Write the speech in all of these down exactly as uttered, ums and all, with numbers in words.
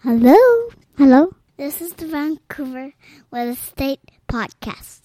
Hello? Hello? This is the Vancouver Real Estate Podcast.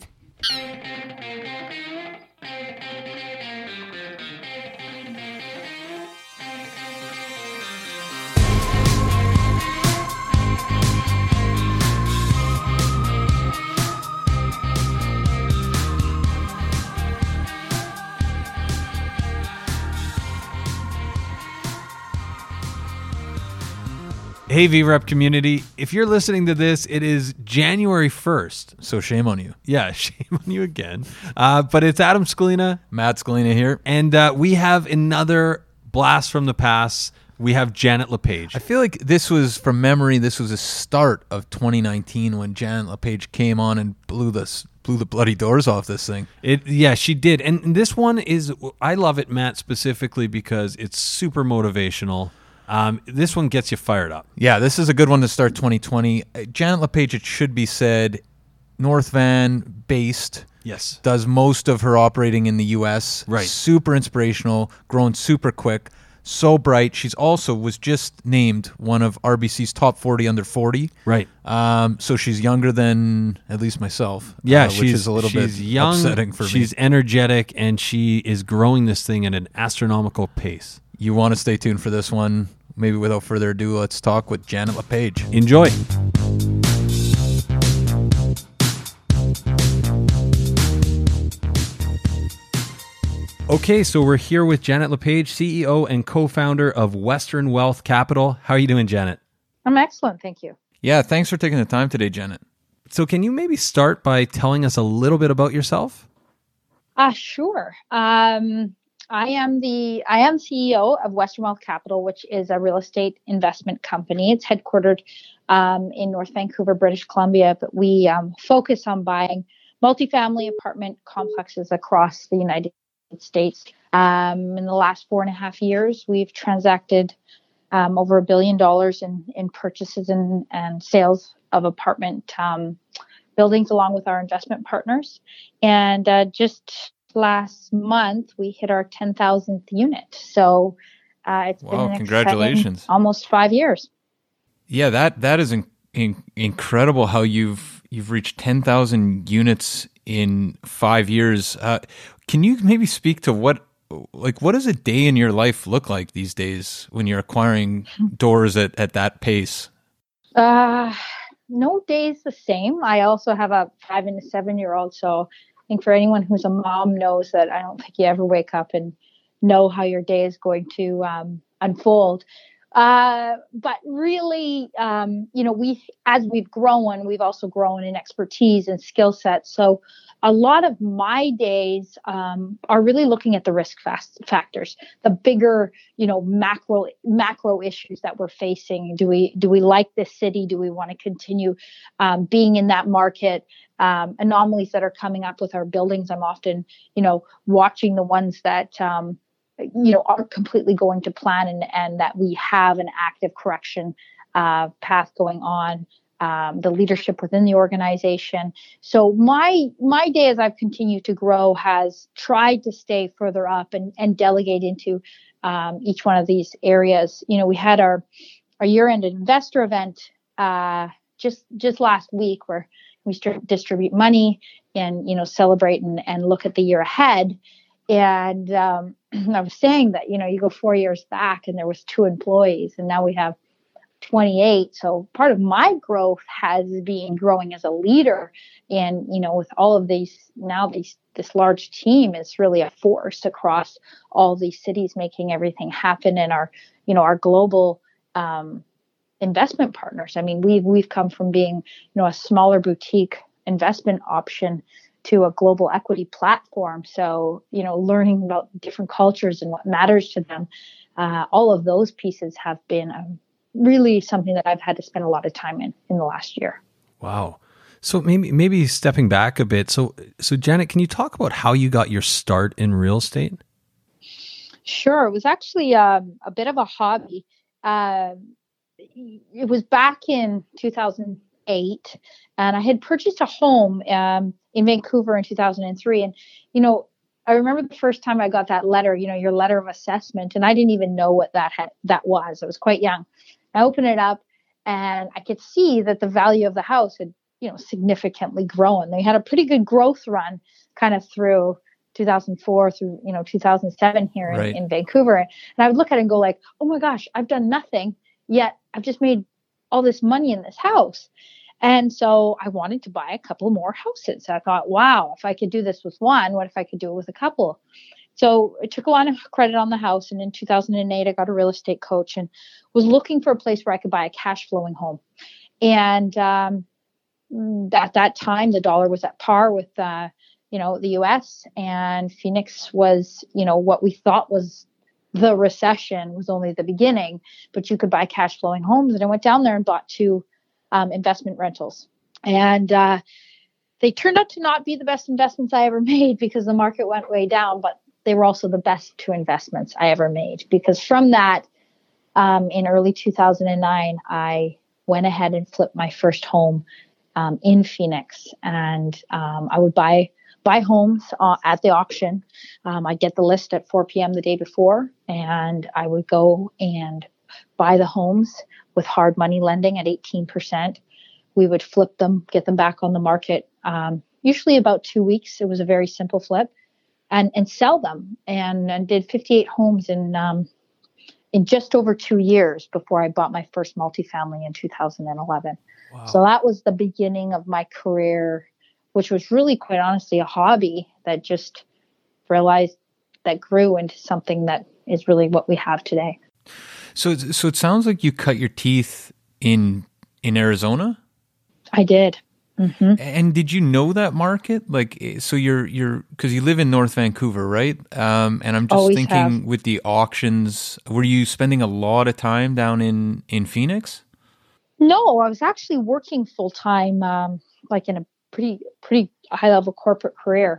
Hey, V REP community. If you're listening to this, it is January first. So shame on you. Yeah, shame on you again. Uh, but it's Adam Scalina. Matt Scalina here. And uh, we have another blast from the past. We have Janet LePage. I feel like this was, from memory, this was the start of twenty nineteen when Janet LePage came on and blew this blew the bloody doors off this thing. It, yeah, she did. And this one is, I love it, Matt, specifically because it's super motivational. Um, this one gets you fired up. Yeah, this is a good one to start twenty twenty. Uh, Janet LePage, it should be said, North Van based. Yes. Does most of her operating in the U S. Right. Super inspirational, grown super quick, so bright. She's also was just named one of R B C's top forty under forty. Right. Um, so she's younger than at least myself. Yeah, uh, she's which is a little she's bit young, upsetting for she's me. energetic, and she is growing this thing at an astronomical pace. You want to stay tuned for this one. Maybe without further ado, let's talk with Janet LePage. Enjoy. Okay, so we're here with Janet LePage, C E O and co-founder of Western Wealth Capital. How are you doing, Janet? I'm excellent, thank you. Yeah, thanks for taking the time today, Janet. So can you maybe start by telling us a little bit about yourself? Uh, sure. Um, I am the I am C E O of Western Wealth Capital, which is a real estate investment company. It's headquartered um, in North Vancouver, British Columbia, but we um, focus on buying multifamily apartment complexes across the United States. Um, in the last four and a half years, we've transacted um, over a billion dollars in, in purchases and, and sales of apartment um, buildings along with our investment partners. And uh, just last month, we hit our ten thousandth unit. So uh, it's Wow, been an congratulations. exciting almost five years. Yeah, that that is in, in, incredible how you've you've reached ten thousand units in five years. Uh, can you maybe speak to what like what does a day in your life look like these days when you're acquiring doors at, at that pace? Uh, no day is the same. I also have a five and a seven year old, so I think for anyone who's a mom knows that I don't think you ever wake up and know how your day is going to um, unfold. Uh, but really, um, you know, we as we've grown, we've also grown in expertise and skill sets. So a lot of my days um, are really looking at the risk fast factors, the bigger, you know, macro macro issues that we're facing. Do we do we like this city? Do we want to continue um, being in that market? Um, anomalies that are coming up with our buildings. I'm often, you know, watching the ones that um, you know, are completely going to plan and, and that we have an active correction uh, path going on, um, the leadership within the organization. So my my day as I've continued to grow has tried to stay further up and, and delegate into um, each one of these areas. You know, we had our, our year-end investor event uh, just just last week where we st- distribute money and, you know, celebrate and, and look at the year ahead. And um, I was saying that, you know, you go four years back and there was two employees and now we have twenty-eight. So part of my growth has been growing as a leader. And, you know, with all of these, now these, this large team is really a force across all these cities, making everything happen. And our, you know, our global um, investment partners. I mean, we've, we've come from being, you know, a smaller boutique investment option to a global equity platform. So, you know, learning about different cultures and what matters to them, uh, all of those pieces have been um, really something that I've had to spend a lot of time in in the last year. Wow. So maybe maybe stepping back a bit. So so Janet, can you talk about how you got your start in real estate? Sure. It was actually um, a bit of a hobby. Uh, it was back in two thousand eight, and I had purchased a home um, in Vancouver in two thousand three. And, you know, I remember the first time I got that letter, you know, your letter of assessment, and I didn't even know what that had, that was. I was quite young. I opened it up and I could see that the value of the house had, you know, significantly grown. They had a pretty good growth run kind of through two thousand four through, you know, two thousand seven here in, Right. in Vancouver. And I would look at it and go like, oh my gosh, I've done nothing yet. I've just made all this money in this house. And so I wanted to buy a couple more houses. I thought, wow, if I could do this with one, what if I could do it with a couple? So I took a lot of credit on the house. And in two thousand eight, I got a real estate coach and was looking for a place where I could buy a cash flowing home. And um, at that time, the dollar was at par with, uh, you know, the U S, and Phoenix was, you know, what we thought was the recession was only the beginning, but you could buy cash flowing homes. And I went down there and bought two um, investment rentals. And uh, they turned out to not be the best investments I ever made because the market went way down, but they were also the best two investments I ever made, because from that, um, in early two thousand nine, I went ahead and flipped my first home um, in Phoenix. And um, I would buy buy homes uh, at the auction. Um, I'd get the list at four p.m. the day before, and I would go and buy the homes with hard money lending at eighteen percent. We would flip them, get them back on the market, um, usually about two weeks. It was a very simple flip, and and sell them. And, and did fifty-eight homes in um, in just over two years before I bought my first multifamily in two thousand eleven. Wow. So that was the beginning of my career, which was really, quite honestly, a hobby that just realized that grew into something that is really what we have today. So, it's- so it sounds like you cut your teeth in in Arizona. I did. Mm-hmm. And did you know that market? Like, so you're you're because you live in North Vancouver, right? Um, and I'm just Always thinking have. with the auctions, were you spending a lot of time down in in Phoenix? No, I was actually working full time, um, like in a pretty pretty high level corporate career.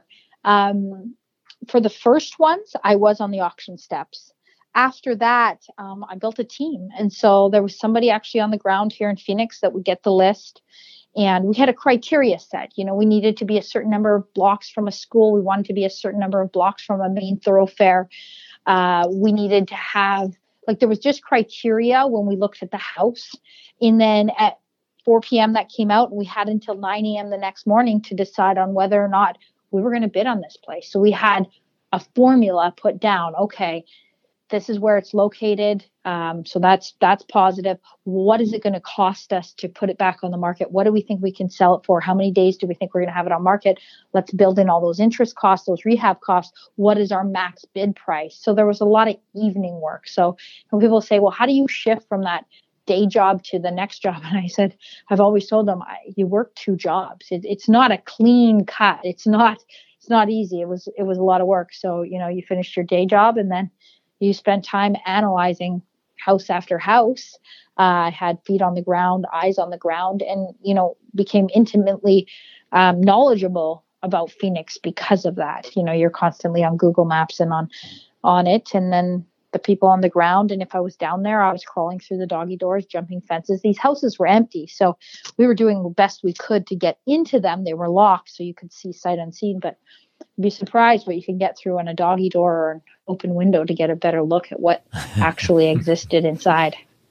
Um, for the first ones, I was on the auction steps. After that, um, I built a team, and so there was somebody actually on the ground here in Phoenix that would get the list. And we had a criteria set. You know, we needed to be a certain number of blocks from a school. We wanted to be a certain number of blocks from a main thoroughfare. Uh, we needed to have, like, there was just criteria when we looked at the house. And then at four p.m. that came out, and we had until nine a.m. the next morning to decide on whether or not we were going to bid on this place. So we had a formula put down. Okay, this is where it's located. Um, so that's that's positive. What is it going to cost us to put it back on the market? What do we think we can sell it for? How many days do we think we're going to have it on market? Let's build in all those interest costs, those rehab costs. What is our max bid price? So there was a lot of evening work. So when people say, well, how do you shift from that day job to the next job? And I said, I've always told them, I, you work two jobs. It, it's not a clean cut. It's not, it's not easy. It was, it was a lot of work. So, you know, you finished your day job and then you spent time analyzing house after house. I uh, had feet on the ground, eyes on the ground, and, you know, became intimately um, knowledgeable about Phoenix because of that. You know, you're constantly on Google Maps and on, on it. And then the people on the ground. And if I was down there, I was crawling through the doggy doors, jumping fences. These houses were empty. So we were doing the best we could to get into them. They were locked, so you could see sight unseen, but you'd be surprised what you can get through on a doggy door or an open window to get a better look at what actually existed inside.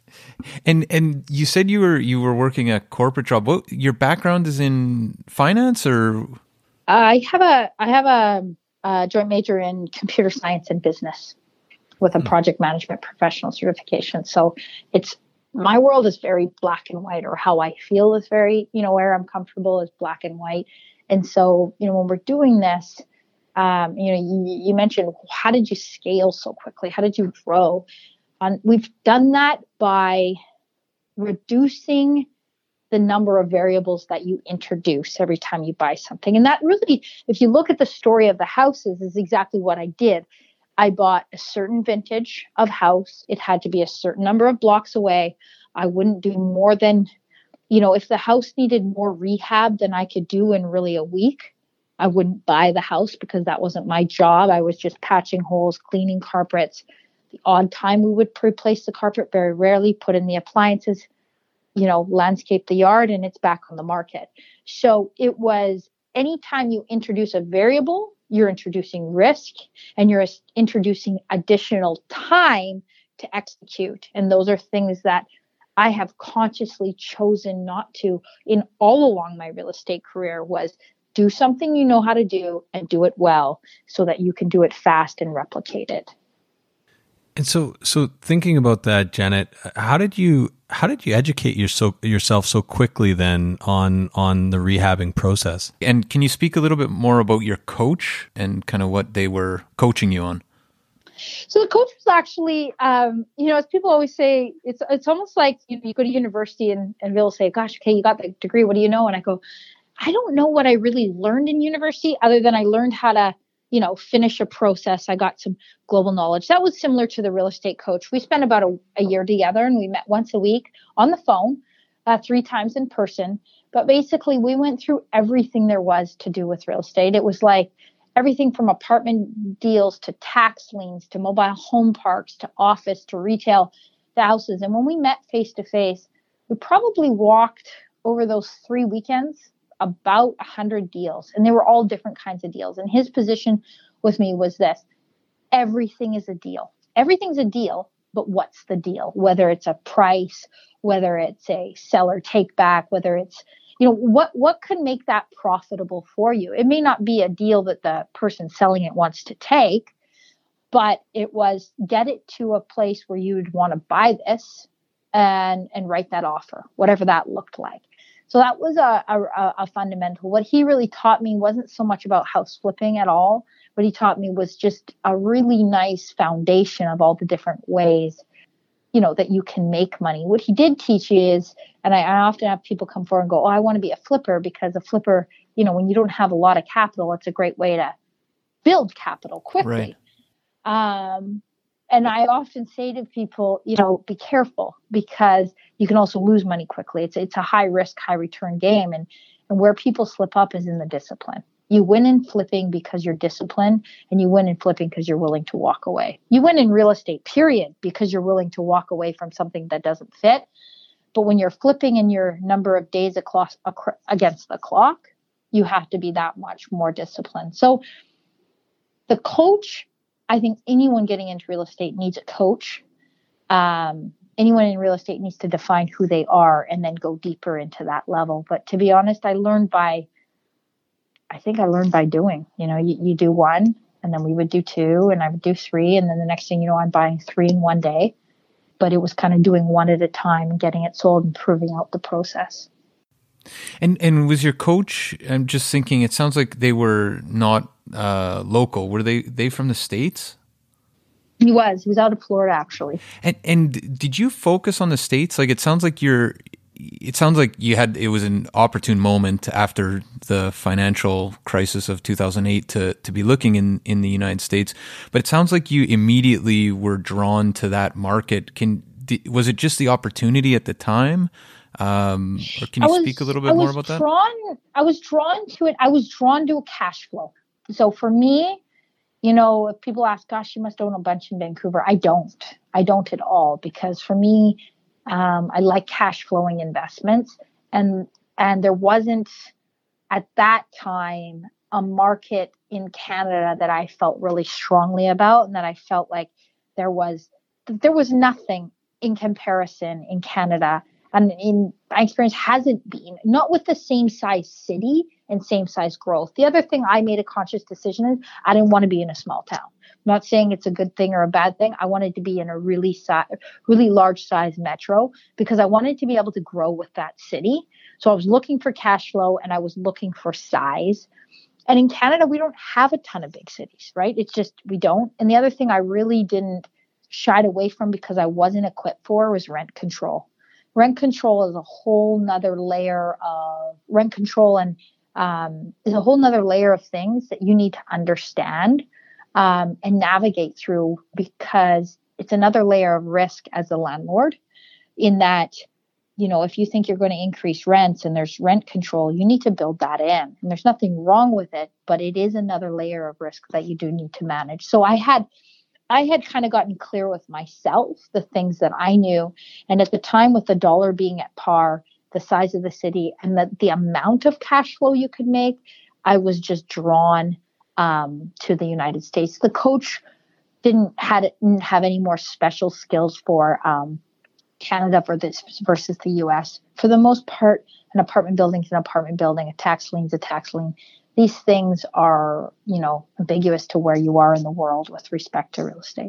And and you said you were you were working a corporate job. What, your background is in finance, or? I have a I have a, a joint major in computer science and business with a project management professional certification. So it's, my world is very black and white, or how I feel is very, you know, where I'm comfortable is black and white. And so, you know, when we're doing this, um, you know, you, you mentioned, how did you scale so quickly? How did you grow? Um, we've done that by reducing the number of variables that you introduce every time you buy something. And that really, if you look at the story of the houses, is exactly what I did. I bought a certain vintage of house. It had to be a certain number of blocks away. I wouldn't do more than, you know, if the house needed more rehab than I could do in really a week, I wouldn't buy the house because that wasn't my job. I was just patching holes, cleaning carpets. The odd time we would replace the carpet, very rarely, put in the appliances, you know, landscape the yard, and it's back on the market. So it was, anytime you introduce a variable, you're introducing risk, and you're introducing additional time to execute. And those are things that I have consciously chosen not to in all along my real estate career was do something you know how to do and do it well so that you can do it fast and replicate it. And so, so thinking about that, Janet, how did you how did you educate your so, yourself so quickly then on on the rehabbing process? And can you speak a little bit more about your coach and kind of what they were coaching you on? So the coach was actually, um, you know, as people always say, it's it's almost like you, you go to university and, and they'll say, gosh, okay, you got the degree. What do you know? And I go, I don't know what I really learned in university other than I learned how to, you know, finish a process. I got some global knowledge. That was similar to the real estate coach. We spent about a, a year together and we met once a week on the phone, uh, three times in person. But basically we went through everything there was to do with real estate. It was like everything from apartment deals to tax liens, to mobile home parks, to office, to retail, to houses. And when we met face to face, we probably walked over those three weekends about a hundred deals, and they were all different kinds of deals. And his position with me was this: everything is a deal. Everything's a deal, but what's the deal? Whether it's a price, whether it's a seller take back, whether it's, you know, what, what could make that profitable for you? It may not be a deal that the person selling it wants to take, but it was get it to a place where you would want to buy this and, and write that offer, whatever that looked like. So that was a, a, a fundamental. What he really taught me wasn't so much about house flipping at all. What he taught me was just a really nice foundation of all the different ways, you know, that you can make money. What he did teach you is, and I, I often have people come forward and go, oh, I want to be a flipper, because a flipper, you know, when you don't have a lot of capital, it's a great way to build capital quickly. Right. Um, And I often say to people, you know, be careful, because you can also lose money quickly. It's it's a high risk, high return game. And, and where people slip up is in the discipline. You win in flipping because you're disciplined, and you win in flipping because you're willing to walk away. You win in real estate, period, because you're willing to walk away from something that doesn't fit. But when you're flipping in your number of days across, against the clock, you have to be that much more disciplined. So the coach, I think anyone getting into real estate needs a coach. Um, anyone in real estate needs to define who they are and then go deeper into that level. But to be honest, I learned by, I think I learned by doing. You know, you, you do one, and then we would do two, and I would do three. And then the next thing you know, I'm buying three in one day. But it was kind of doing one at a time and getting it sold and proving out the process. And and was your coach, I'm just thinking, it sounds like they were not uh, local. Were they they from the States? He was. He was out of Florida, actually. And and did you focus on the States? Like, it sounds like you're, it sounds like you had, it was an opportune moment after the financial crisis of two thousand eight to, to be looking in, in the United States. But it sounds like you immediately were drawn to that market. Can, was it just the opportunity at the time? Um, or can you was, speak a little bit more about drawn, that? I was drawn to it. I was drawn to a cash flow. So for me, you know, if people ask, gosh, you must own a bunch in Vancouver. I don't. I don't at all, because for me, um, I like cash flowing investments. And, and there wasn't at that time a market in Canada that I felt really strongly about, and that I felt like there was, there was nothing in comparison in Canada. And in my experience hasn't been, not with the same size city and same size growth. The other thing I made a conscious decision is I didn't want to be in a small town. I'm not saying it's a good thing or a bad thing. I wanted to be in a really si- really large size metro, because I wanted to be able to grow with that city. So I was looking for cash flow, and I was looking for size. And in Canada, we don't have a ton of big cities, right? It's just, we don't. And the other thing I really didn't shy away from, because I wasn't equipped for, was rent control. Rent control is a whole nother layer of rent control, and um, is a whole nother layer of things that you need to understand um, and navigate through, because it's another layer of risk as a landlord, in that, you know, if you think you're going to increase rents and there's rent control, you need to build that in. And there's nothing wrong with it, but it is another layer of risk that you do need to manage. So I had I had kind of gotten clear with myself, the things that I knew. And at the time, with the dollar being at par, the size of the city, and the, the amount of cash flow you could make, I was just drawn um, to the United States. The coach didn't, had, didn't have any more special skills for um, Canada versus versus the U S. For the most part, an apartment building is an apartment building, a tax lien is a tax lien. These things are, you know, ambiguous to where you are in the world with respect to real estate.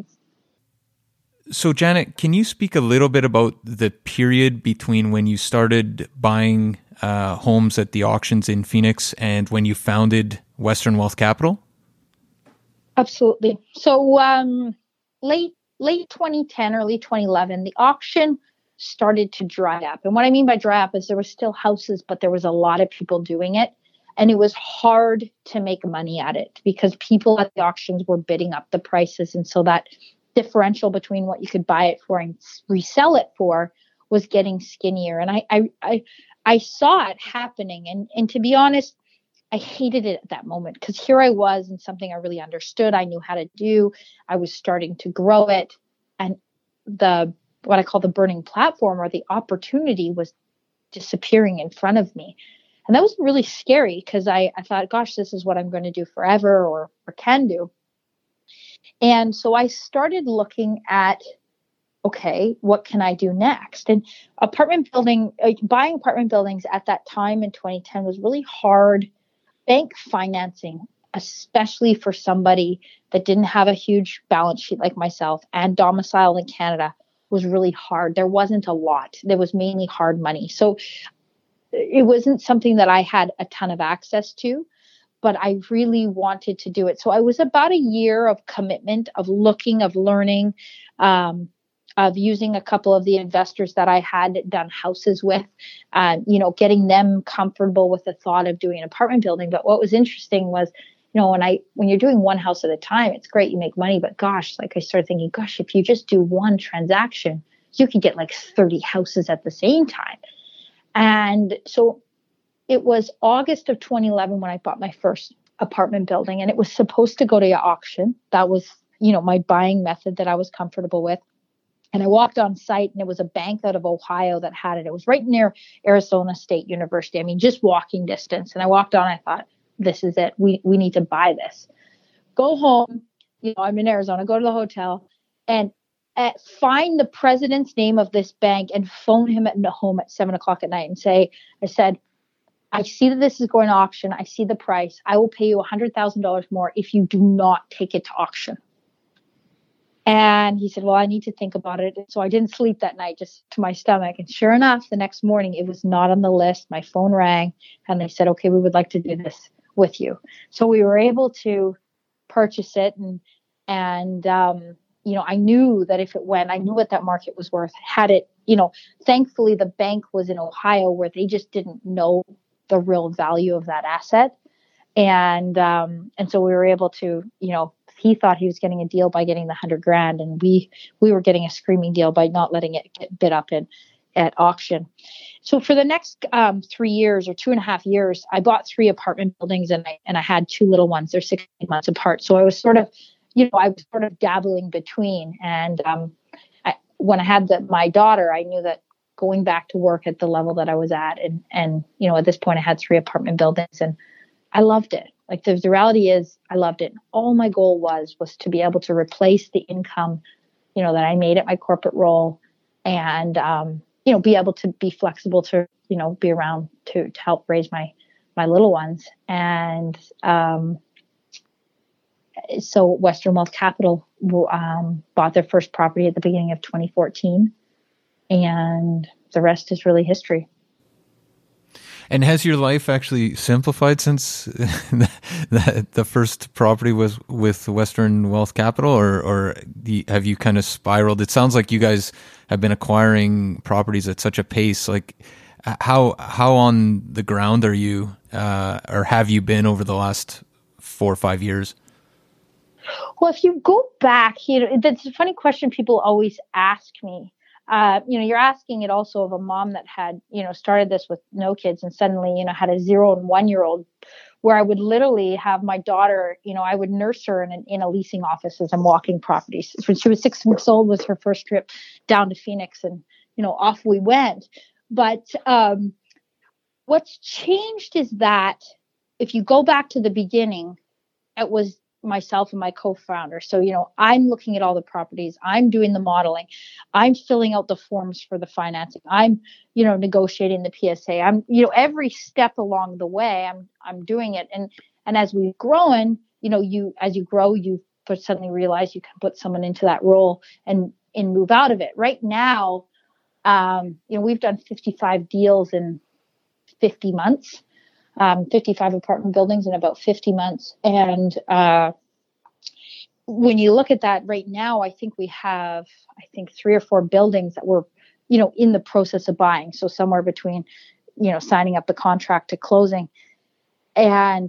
So, Janet, can you speak a little bit about the period between when you started buying uh, homes at the auctions in Phoenix and when you founded Western Wealth Capital? Absolutely. So, um, late late twenty ten, early twenty eleven, the auction started to dry up. And what I mean by dry up is there were still houses, but there was a lot of people doing it. And it was hard to make money at it because people at the auctions were bidding up the prices. And so that differential between what you could buy it for and resell it for was getting skinnier. And I I I, I saw it happening. And, and to be honest, I hated it at that moment because here I was in something I really understood. I knew how to do. I was starting to grow it. And the what I call the burning platform or the opportunity was disappearing in front of me. And that was really scary because I, I thought, gosh, this is what I'm going to do forever or, or can do. And so I started looking at, okay, what can I do next? And apartment building, uh, buying apartment buildings at that time in twenty ten was really hard. Bank financing, especially for somebody that didn't have a huge balance sheet like myself and domiciled in Canada, was really hard. There wasn't a lot. There was mainly hard money. So it wasn't something that I had a ton of access to, but I really wanted to do it. So I was about a year of commitment, of looking, of learning, um, of using a couple of the investors that I had done houses with, uh, you know, getting them comfortable with the thought of doing an apartment building. But what was interesting was, you know, when I when you're doing one house at a time, it's great, you make money. But gosh, like I started thinking, gosh, if you just do one transaction, you could get like thirty houses at the same time. And so it was August of twenty eleven when I bought my first apartment building, and it was supposed to go to auction. That was, you know, my buying method that I was comfortable with. And I walked on site, and it was a bank out of Ohio that had it. It was right near Arizona State University. I mean, just walking distance. And I walked on, I thought, this is it. We we need to buy this. Go home. You know, I'm in Arizona. Go to the hotel and at, find the president's name of this bank and phone him at home at seven o'clock at night and say, I said, I see that this is going to auction. I see the price. I will pay you one hundred thousand dollars more if you do not take it to auction. And he said, well, I need to think about it. So I didn't sleep that night, just to my stomach. And sure enough, the next morning, it was not on the list. My phone rang and they said, okay, we would like to do this with you. So we were able to purchase it. And, and um, you know, I knew that if it went, I knew what that market was worth. Had it, you know, thankfully, the bank was in Ohio where they just didn't know the real value of that asset. And um, and so we were able to, you know, he thought he was getting a deal by getting the hundred grand, and we we were getting a screaming deal by not letting it get bid up in at auction. So for the next um, three years or two and a half years, I bought three apartment buildings, and I and I had two little ones. They're sixteen months apart. So I was sort of, you know, I was sort of dabbling between. And um, I, when I had the, my daughter, I knew that going back to work at the level that I was at, and and you know, at this point, I had three apartment buildings, and I loved it. Like the, the reality is I loved it. All my goal was, was to be able to replace the income, you know, that I made at my corporate role and, um, you know, be able to be flexible to, you know, be around to, to help raise my, my little ones. And, um, so Western Wealth Capital, um, bought their first property at the beginning of twenty fourteen, and the rest is really history. And has your life actually simplified since the, the first property was with Western Wealth Capital, or, or the, have you kind of spiraled? It sounds like you guys have been acquiring properties at such a pace. Like, how how on the ground are you, uh, or have you been over the last four or five years? Well, if you go back, you know, that's a funny question people always ask me. Uh, you know, you're asking it also of a mom that had, you know, started this with no kids and suddenly, you know, had a zero and one year old, where I would literally have my daughter, you know, I would nurse her in, an, in a leasing office as I'm walking properties. When she was six weeks old was her first trip down to Phoenix, and, you know, off we went. But um, what's changed is that if you go back to the beginning, it was myself and my co-founder. So, you know, I'm looking at all the properties, I'm doing the modeling, I'm filling out the forms for the financing, I'm, you know, negotiating the P S A. I'm, you know, every step along the way, I'm, I'm doing it. And, and as we've grown, you know, you, as you grow, you suddenly realize you can put someone into that role and, and move out of it. Right now, um, you know, we've done fifty-five deals in fifty months. Um, fifty-five apartment buildings in about fifty months. And uh, when you look at that right now, I think we have, I think three or four buildings that we're, you know, in the process of buying. So somewhere between, you know, signing up the contract to closing. And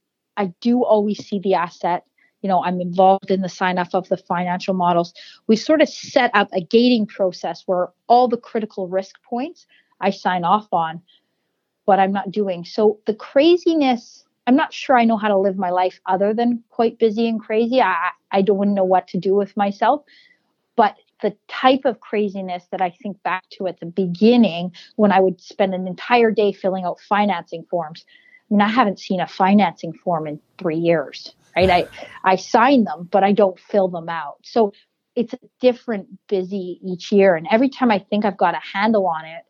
I do always see the asset. You know, I'm involved in the sign off of the financial models. We sort of set up a gating process where all the critical risk points I sign off on, but I'm not doing. So the craziness, I'm not sure I know how to live my life other than quite busy and crazy. I, I don't know what to do with myself. But the type of craziness that I think back to at the beginning, when I would spend an entire day filling out financing forms. I mean, I haven't seen a financing form in three years, right? I, I sign them, but I don't fill them out. So it's a different busy each year. And every time I think I've got a handle on it,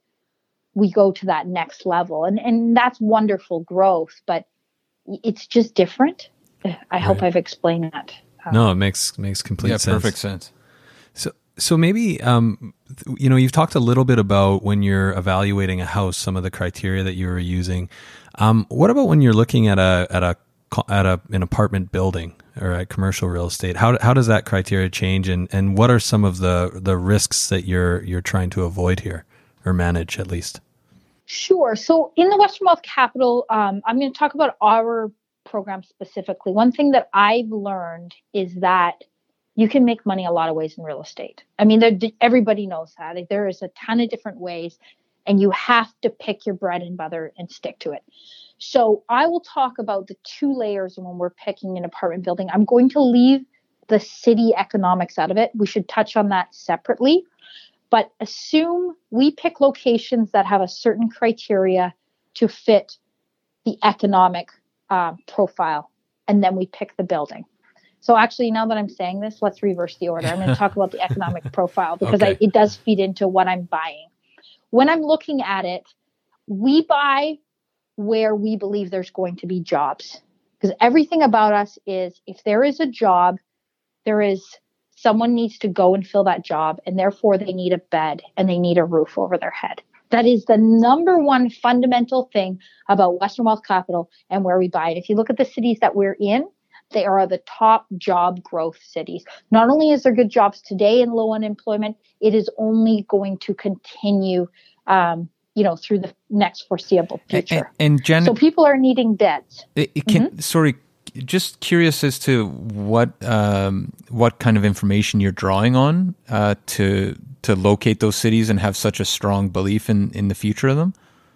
we go to that next level. And and that's wonderful growth, but it's just different. I right. hope I've explained that. Um, no, it makes makes complete yeah, sense. Perfect sense. So so maybe um, you know, you've talked a little bit about when you're evaluating a house, some of the criteria that you were using. Um, what about when you're looking at a at a at a an apartment building or a commercial real estate? How how does that criteria change, and, and what are some of the, the risks that you're you're trying to avoid here or manage at least? Sure. So in the Western Wealth Capital, um, I'm going to talk about our program specifically. One thing that I've learned is that you can make money a lot of ways in real estate. I mean, everybody knows that. There is a ton of different ways, and you have to pick your bread and butter and stick to it. So I will talk about the two layers when we're picking an apartment building. I'm going to leave the city economics out of it. We should touch on that separately. But assume we pick locations that have a certain criteria to fit the economic uh, profile, and then we pick the building. So actually, now that I'm saying this, let's reverse the order. I'm going to talk about the economic profile because okay. I, it does feed into what I'm buying. When I'm looking at it, we buy where we believe there's going to be jobs, because everything about us is, if there is a job, there is someone needs to go and fill that job, and therefore they need a bed and they need a roof over their head. That is the number one fundamental thing about Western Wealth Capital and where we buy it. If you look at the cities that we're in, they are the top job growth cities. Not only is there good jobs today and low unemployment, it is only going to continue, um, you know, through the next foreseeable future. And, and Janet, so people are needing beds. It, it can, mm-hmm. Sorry. Just curious as to what um, what kind of information you're drawing on uh, to to locate those cities and have such a strong belief in, in the future of them.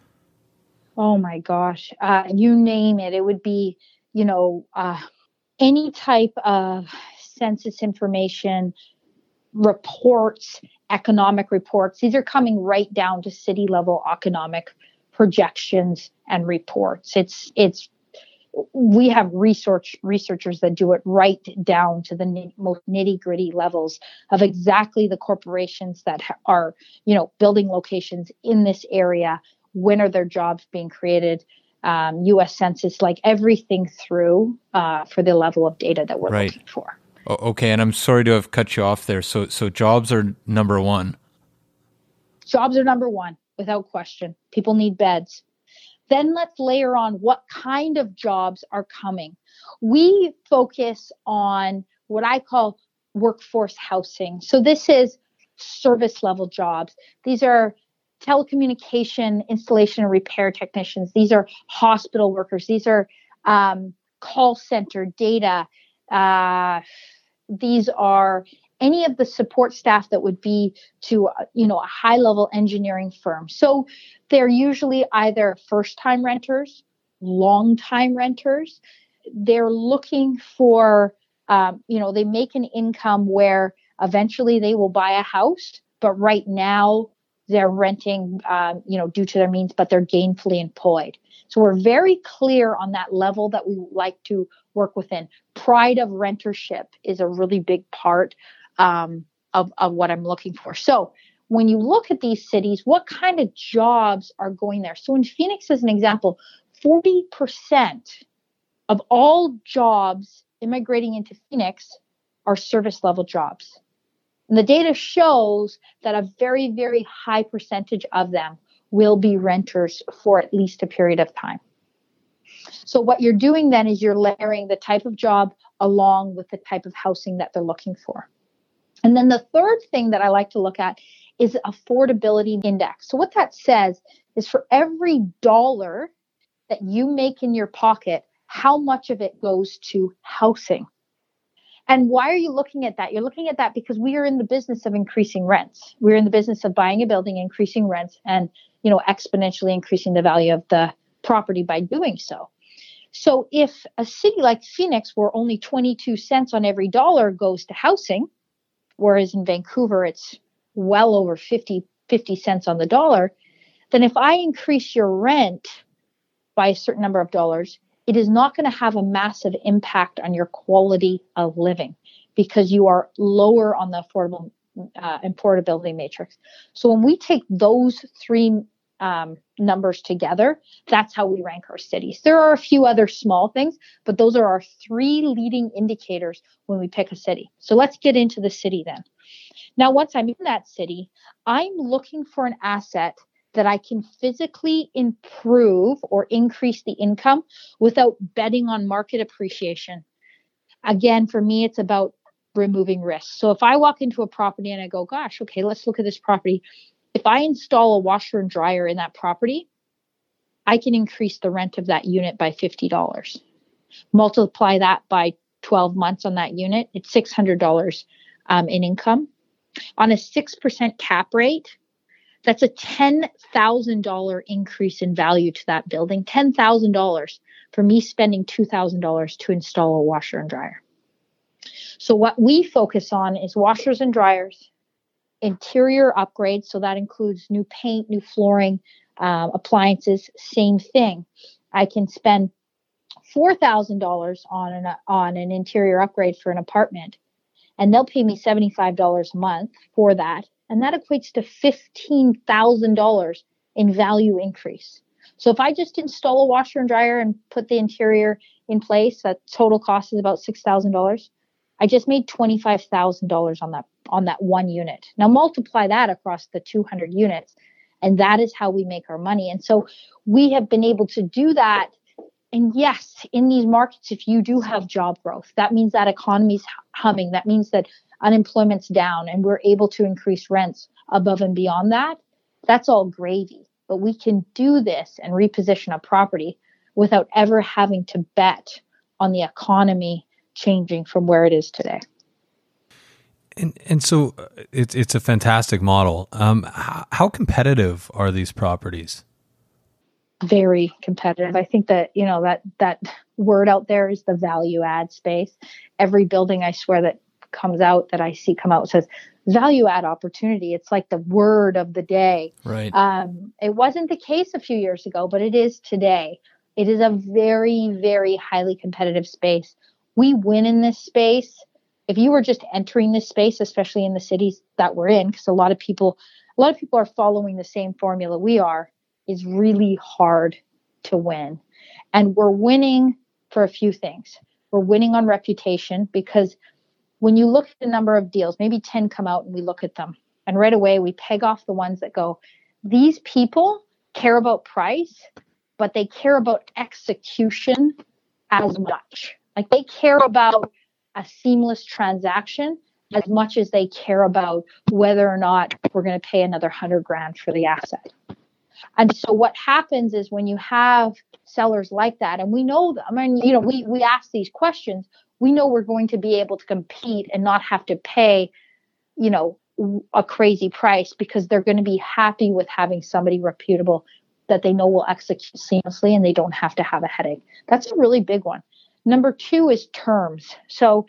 Oh my gosh, uh, you name it. It would be, you know, uh, any type of census information, reports, economic reports. These are coming right down to city level economic projections and reports. It's it's. We have research researchers that do it right down to the n- most nitty gritty levels of exactly the corporations that ha- are, you know, building locations in this area. When are their jobs being created? Um, U S Census, like everything through uh, for the level of data that we're right. looking for. Oh, okay, and I'm sorry to have cut you off there. So, so jobs are number one. Jobs are number one, without question. People need beds. Then let's layer on what kind of jobs are coming. We focus on what I call workforce housing. So this is service level jobs. These are telecommunication, installation, and repair technicians. These are hospital workers. These are um, call center data. Uh, these are any of the support staff that would be to, you know, a high level engineering firm. So they're usually either first time renters, long time renters. They're looking for, um, you know, they make an income where eventually they will buy a house, but right now they're renting, um, you know, due to their means, but they're gainfully employed. So we're very clear on that level that we like to work within. Pride of rentership is a really big part um, of, of what I'm looking for. So when you look at these cities, what kind of jobs are going there? So in Phoenix, as an example, forty percent of all jobs immigrating into Phoenix are service level jobs. And the data shows that a very, very high percentage of them will be renters for at least a period of time. So what you're doing then is you're layering the type of job along with the type of housing that they're looking for. And then the third thing that I like to look at is affordability index. So what that says is for every dollar that you make in your pocket, how much of it goes to housing? And why are you looking at that? You're looking at that because we are in the business of increasing rents. We're in the business of buying a building, increasing rents, and, you know, exponentially increasing the value of the property by doing so. So if a city like Phoenix, where only twenty-two cents on every dollar goes to housing, whereas in Vancouver, it's well over fifty, fifty cents on the dollar, then if I increase your rent by a certain number of dollars, it is not going to have a massive impact on your quality of living because you are lower on the affordable uh, affordability matrix. So when we take those three um, numbers together, that's how we rank our cities. There are a few other small things, but those are our three leading indicators when we pick a city. So let's get into the city then. Now, once I'm in that city, I'm looking for an asset that I can physically improve or increase the income without betting on market appreciation. Again, for me, it's about removing risk. So if I walk into a property and I go, gosh, okay, let's look at this property. If I install a washer and dryer in that property, I can increase the rent of that unit by fifty dollars. Multiply that by twelve months on that unit, it's six hundred dollars um, in income. On a six percent cap rate, that's a ten thousand dollars increase in value to that building. ten thousand dollars for me spending two thousand dollars to install a washer and dryer. So what we focus on is washers and dryers, interior upgrades. So that includes new paint, new flooring, uh, appliances, same thing. I can spend four thousand dollars on an, on an interior upgrade for an apartment, and they'll pay me seventy-five dollars a month for that. And that equates to fifteen thousand dollars in value increase. So if I just install a washer and dryer and put the interior in place, that total cost is about six thousand dollars. I just made twenty-five thousand dollars on that on that one unit. Now multiply that across the two hundred units, and that is how we make our money. And so we have been able to do that. And yes, in these markets, if you do have job growth, that means that economy's humming. That means that unemployment's down and we're able to increase rents above and beyond that. That's all gravy. But we can do this and reposition a property without ever having to bet on the economy changing from where it is today. And and so it's it's a fantastic model. Um, how, how competitive are these properties? Very competitive. I think that, you know, that that word out there is the value add space. Every building, I swear, that comes out that I see come out says value add opportunity. It's like the word of the day. Right. Um, it wasn't the case a few years ago, but it is today. It is a very, very highly competitive space. We win in this space. If you were just entering this space, especially in the cities that we're in, because a lot of people, a lot of people are following the same formula we are, is really hard to win. And we're winning for a few things. We're winning on reputation because when you look at the number of deals, maybe ten come out and we look at them, and right away we peg off the ones that go, these people care about price, but they care about execution as much. Like they care about a seamless transaction as much as they care about whether or not we're going to pay another hundred grand for the asset. And so what happens is when you have sellers like that, and we know them, I mean, you know, we, we ask these questions, we know we're going to be able to compete and not have to pay, you know, a crazy price because they're going to be happy with having somebody reputable that they know will execute seamlessly and they don't have to have a headache. That's a really big one. Number two is terms. So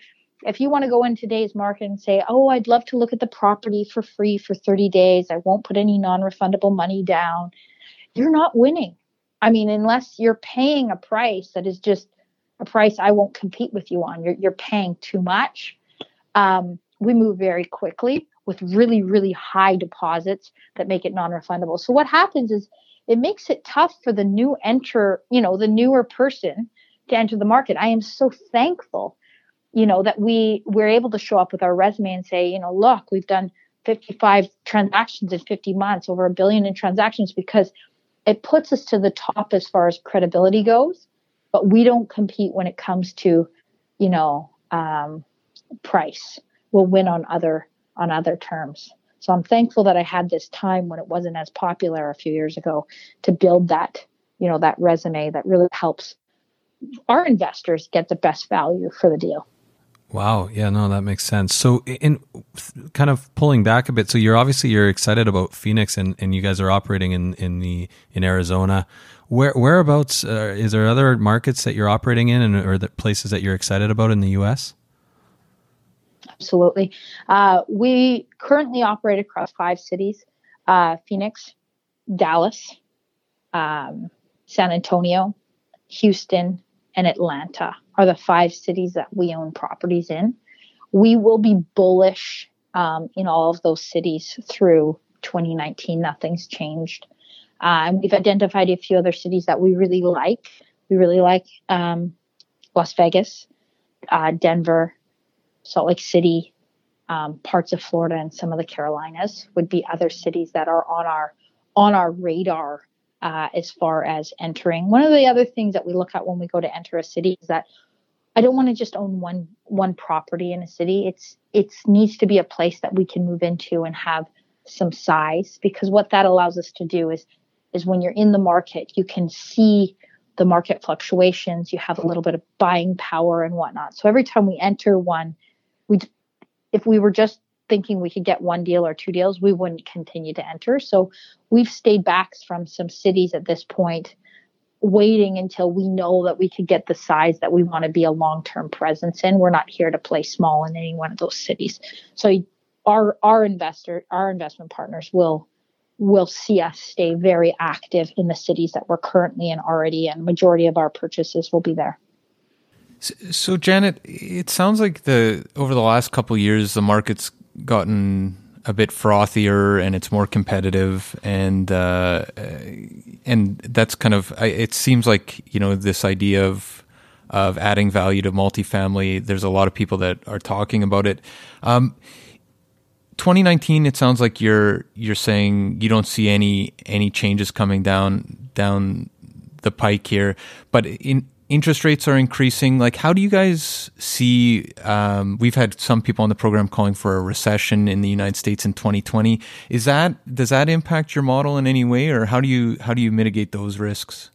If you want to go in today's market and say, oh, I'd love to look at the property for free for thirty days, I won't put any non-refundable money down, you're not winning. I mean, unless you're paying a price that is just a price I won't compete with you on, you're, you're paying too much. Um, we move very quickly with really, really high deposits that make it non-refundable. So what happens is it makes it tough for the new enter, you know, the newer person to enter the market. I am so thankful, you know, that we we're able to show up with our resume and say, you know, look, we've done fifty-five transactions in fifty months, over a billion in transactions, because it puts us to the top as far as credibility goes, but we don't compete when it comes to, you know, um, price. We'll win on other on other terms. So I'm thankful that I had this time when it wasn't as popular a few years ago to build that, you know, that resume that really helps our investors get the best value for the deal. Wow. Yeah, no, that makes sense. So in kind of pulling back a bit, so you're obviously you're excited about Phoenix and, and you guys are operating in, in the in Arizona. Where whereabouts uh, is there other markets that you're operating in and or the places that you're excited about in the U S? Absolutely. Uh, we currently operate across five cities, uh, Phoenix, Dallas, um, San Antonio, Houston, and Atlanta are the five cities that we own properties in. We will be bullish um, in all of those cities through twenty nineteen. Nothing's changed. Uh, and we've identified a few other cities that we really like. We really like um, Las Vegas, uh, Denver, Salt Lake City, um, parts of Florida, and some of the Carolinas would be other cities that are on our on our radar uh, as far as entering. One of the other things that we look at when we go to enter a city is that I don't want to just own one one property in a city. It's it's needs to be a place that we can move into and have some size, because what that allows us to do is is when you're in the market, you can see the market fluctuations. You have a little bit of buying power and whatnot. So every time we enter one, we if we were just thinking we could get one deal or two deals, we wouldn't continue to enter. So we've stayed back from some cities at this point, waiting until we know that we could get the size that we want to be a long-term presence in. We're not here to play small in any one of those cities. So our our investor, our investment partners will will see us stay very active in the cities that we're currently in already, and majority of our purchases will be there. So, Janet, it sounds like the over the last couple of years, the market's gotten a bit frothier and it's more competitive, and uh, and that's kind of it seems like, you know, this idea of of adding value to multifamily. There's a lot of people that are talking about it. Um, twenty nineteen, it sounds like you're you're saying you don't see any any changes coming down down the pike here, but in interest rates are increasing. Like, how do you guys see, um, we've had some people on the program calling for a recession in the United States in twenty twenty. Is that, does that impact your model in any way, or how do you, how do you mitigate those risks?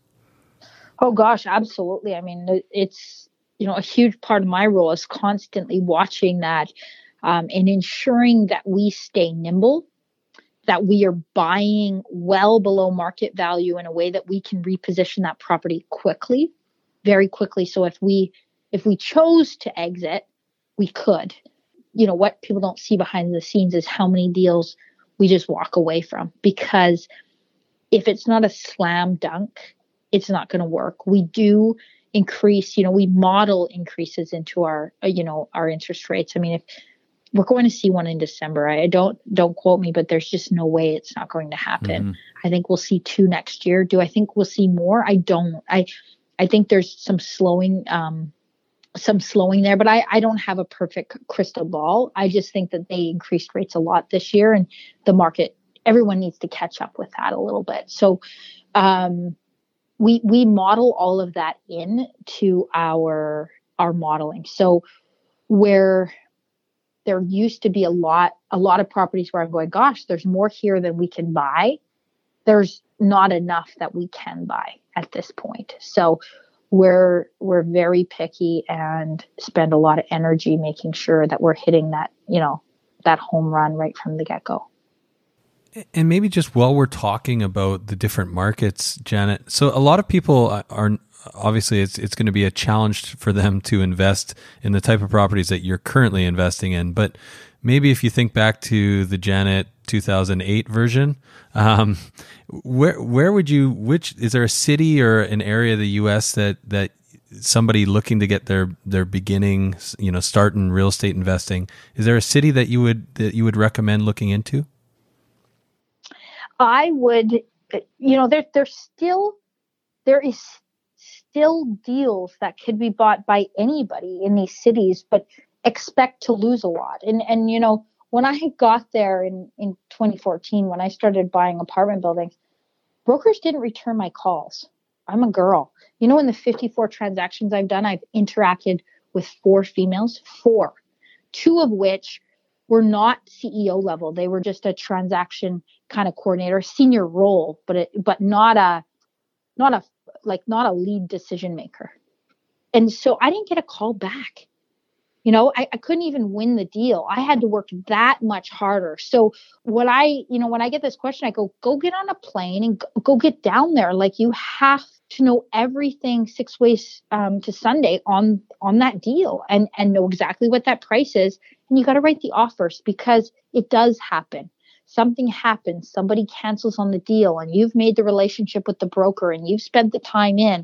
Oh gosh, absolutely. I mean, it's, you know, a huge part of my role is constantly watching that um, and ensuring that we stay nimble, that we are buying well below market value in a way that we can reposition that property quickly. Very quickly. So if we if we chose to exit, we could. You know, what people don't see behind the scenes is how many deals we just walk away from, because if it's not a slam dunk, it's not going to work. We do increase, you know, we model increases into our, you know, our interest rates. I mean, if we're going to see one in December, I don't don't quote me, but there's just no way it's not going to happen. Mm-hmm. I think we'll see two next year. Do I think we'll see more? I don't. I I think there's some slowing, um, some slowing there, but I, I don't have a perfect crystal ball. I just think that they increased rates a lot this year, and the market, everyone needs to catch up with that a little bit. So, um, we we model all of that in to our our modeling. So, where there used to be a lot a lot of properties where I'm going, gosh, there's more here than we can buy. There's not enough that we can buy at this point. So we're we're very picky and spend a lot of energy making sure that we're hitting that, you know, that home run right from the get-go. And maybe just while we're talking about the different markets, Janet, so a lot of people are obviously it's it's going to be a challenge for them to invest in the type of properties that you're currently investing in. But maybe if you think back to the Janet two thousand eight version, um, where where would you? Which is there a city or an area of the U S that that somebody looking to get their their beginning, you know, start in real estate investing? Is there a city that you would that you would recommend looking into? I would, you know, there there's still there is still deals that could be bought by anybody in these cities, but expect to lose a lot. And and you know, when I got there in in twenty fourteen, when I started buying apartment buildings, brokers didn't return my calls. I'm a girl. You know, in the fifty-four transactions I've done, I've interacted with four females, four, two of which were not C E O level. They were just a transaction kind of coordinator, senior role, but it, but not a, not a, like not a lead decision maker. And so I didn't get a call back. You know, I, I couldn't even win the deal. I had to work that much harder. So when I, you know, when I get this question, I go, go get on a plane and go, go get down there. Like, you have to know everything six ways um, to Sunday on, on that deal, and, and know exactly what that price is. And you got to write the offers, because it does happen. Something happens, somebody cancels on the deal, and you've made the relationship with the broker and you've spent the time in,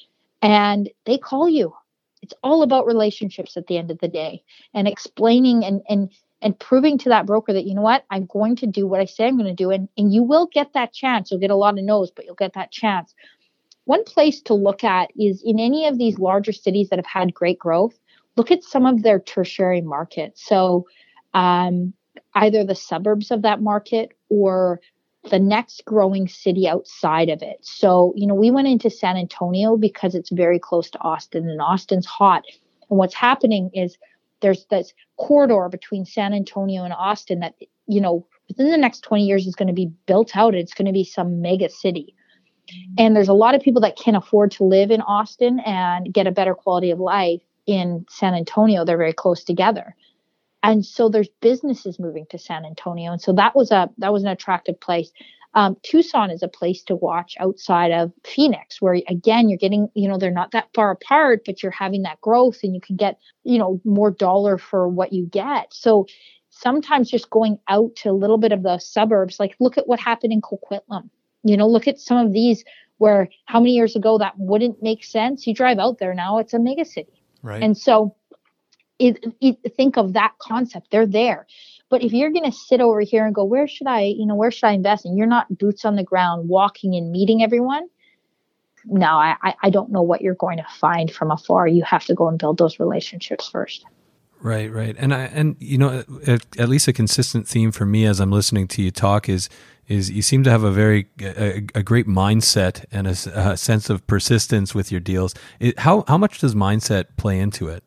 and they call you. It's all about relationships at the end of the day, and explaining and, and, and proving to that broker that, you know what, I'm going to do what I say I'm going to do. And, and you will get that chance. You'll get a lot of no's, but you'll get that chance. One place to look at is in any of these larger cities that have had great growth, look at some of their tertiary markets. So um, either the suburbs of that market or the next growing city outside of it. So, you know, we went into San Antonio because it's very close to Austin, and Austin's hot. And what's happening is there's this corridor between San Antonio and Austin that, you know, within the next twenty years is going to be built out. It's going to be some mega city. And there's a lot of people that can't afford to live in Austin and get a better quality of life in San Antonio. They're very close together. And so there's businesses moving to San Antonio. And so that was a, that was an attractive place. Um, Tucson is a place to watch outside of Phoenix, where again, you're getting, you know, they're not that far apart, but you're having that growth, and you can get, you know, more dollar for what you get. So sometimes just going out to a little bit of the suburbs, like look at what happened in Coquitlam, you know, look at some of these where how many years ago that wouldn't make sense. You drive out there now, it's a mega city. Right. And so It, it, think of that concept. They're there. But if you're going to sit over here and go, where should I, you know, where should I invest? And you're not boots on the ground, walking and meeting everyone. No, I, I don't know what you're going to find from afar. You have to go and build those relationships first. Right, right. And I, and you know, at, at least a consistent theme for me as I'm listening to you talk is, is you seem to have a very, a, a great mindset and a, a sense of persistence with your deals. It, how, how much does mindset play into it?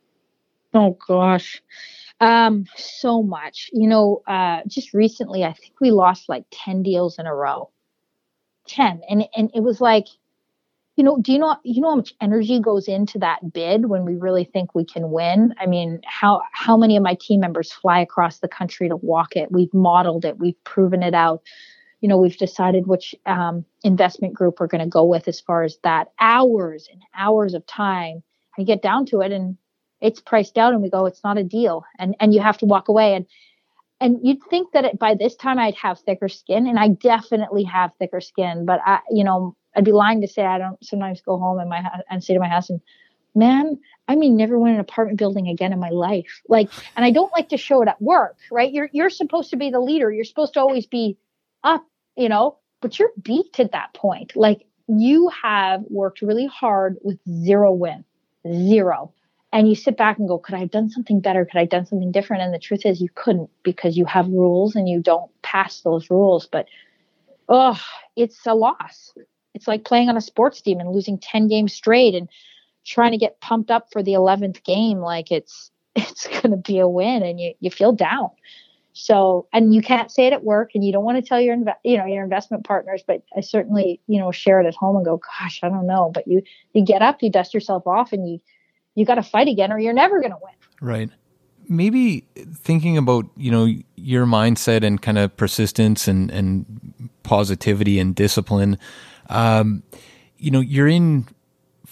Oh gosh. Um, so much, you know, uh, just recently, I think we lost like ten deals in a row, ten. And, and it was like, you know, do you know, you know how much energy goes into that bid when we really think we can win? I mean, how, how many of my team members fly across the country to walk it? We've modeled it. We've proven it out. You know, we've decided which, um, investment group we're going to go with as far as that. Hours and hours of time. I get down to it and it's priced out, and we go, it's not a deal. And, and you have to walk away. And, and you'd think that it, by this time I'd have thicker skin, and I definitely have thicker skin, but I, you know, I'd be lying to say I don't sometimes go home and my, and say to my husband, man, I may never win an apartment building again in my life. Like, and I don't like to show it at work, right? You're, you're supposed to be the leader. You're supposed to always be up, you know, but you're beat at that point. Like, you have worked really hard with zero win, zero. And you sit back and go, could I have done something better? Could I have done something different? And the truth is you couldn't, because you have rules and you don't pass those rules. But, oh, it's a loss. It's like playing on a sports team and losing ten games straight and trying to get pumped up for the eleventh game. Like it's, it's going to be a win, and you, you feel down. So, and you can't say it at work, and you don't want to tell your, inve- you know, your investment partners, but I certainly, you know, share it at home and go, gosh, I don't know. But you, you get up, you dust yourself off, and you, you got to fight again, or you're never going to win. Right. Maybe thinking about, you know, your mindset and kind of persistence and, and positivity and discipline, um, you know, you're in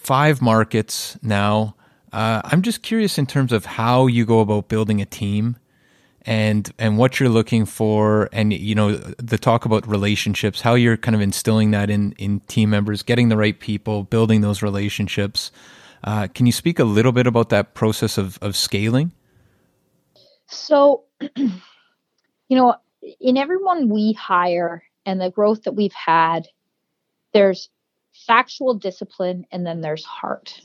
five markets now. Uh, I'm just curious in terms of how you go about building a team and and what you're looking for, and you know the talk about relationships, how you're kind of instilling that in in team members, getting the right people, building those relationships. Uh, can you speak a little bit about that process of of scaling? So, you know, in everyone we hire and the growth that we've had, there's factual discipline and then there's heart.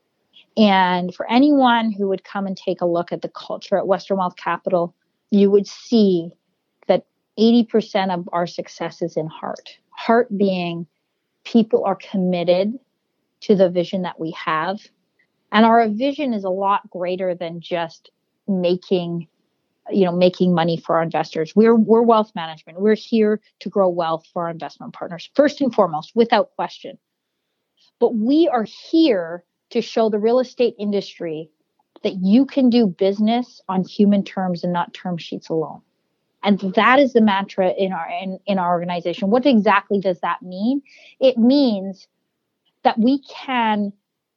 And for anyone who would come and take a look at the culture at Western Wealth Capital, you would see that eighty percent of our success is in heart. Heart being people are committed to the vision that we have. And our vision is a lot greater than just making, you know, making money for our investors. We're, we're wealth management. We're here to grow wealth for our investment partners, first and foremost, without question. But we are here to show the real estate industry that you can do business on human terms and not term sheets alone. And that is the mantra in our in, in our organization. What exactly does that mean? It means that we can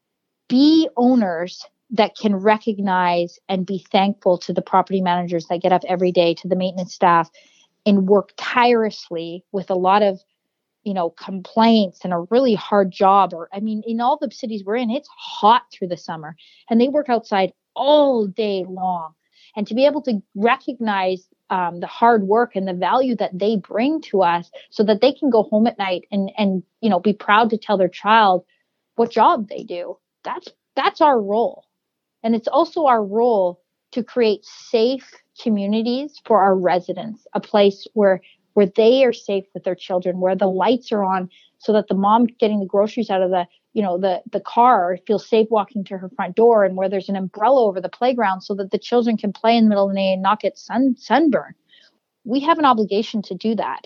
be owners that can recognize and be thankful to the property managers that get up every day, to the maintenance staff, and work tirelessly with a lot of, you know, complaints and a really hard job. Or, I mean, in all the cities we're in, it's hot through the summer and they work outside all day long. And to be able to recognize um, the hard work and the value that they bring to us so that they can go home at night and, and, you know, be proud to tell their child what job they do. That's, that's our role. And it's also our role to create safe communities for our residents, a place where where they are safe with their children, where the lights are on so that the mom getting the groceries out of the, you know, the, the car feels safe walking to her front door, and where there's an umbrella over the playground so that the children can play in the middle of the day and not get sun sunburn. We have an obligation to do that.